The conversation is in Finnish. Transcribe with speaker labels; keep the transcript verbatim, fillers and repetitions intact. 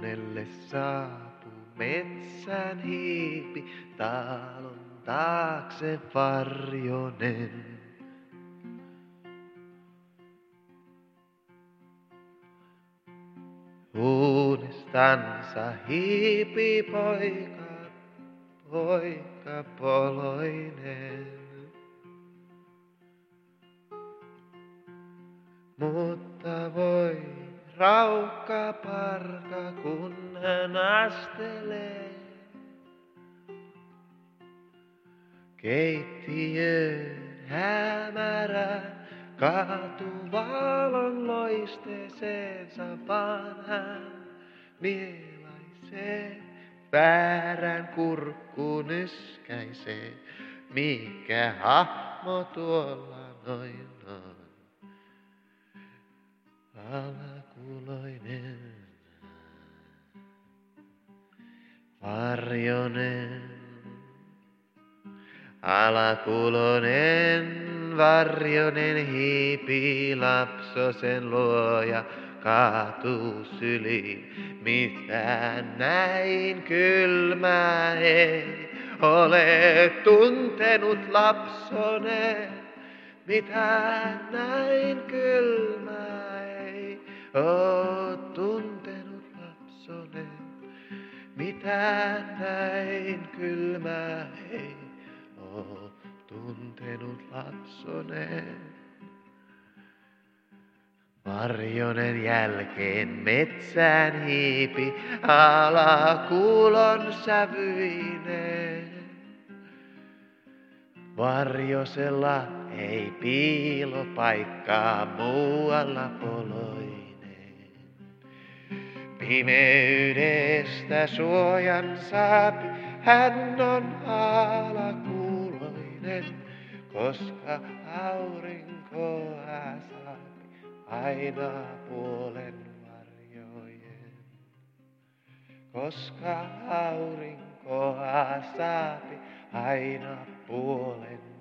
Speaker 1: Kuunnelle saapuu metsän hiipi, talon taakse varjonen. Uudestaan hiipi poika, poika poloinen. Mutta voi raukka parka, kun hän astelee keittiön hämärä kaatuu valon loisteeseensa, vaan hän mielaisee väärän kurkku nyskäisee. Mikä hahmo tuolla noin on? Alakuloinen, varjonen. Alakuloinen, varjonen hiipii lapsosen luo ja kaatuu syliin. Mitään näin kylmää ei ole tuntenut lapsone. Mitään näin kylmää ei oo tuntenut lapsone. Mitään näin kylmää ei oo tuntenut lapsone. Varjonen jälkeen metsään hiipi, alakuulon sävyinen. Varjosella ei piilopaikkaa, muualla poloinen. Pimeydestä suojan saapi, hän on alakuuloinen, koska aurinkoa saapi aina puolen varjojen. Koska aurinkoa saapi aina puolen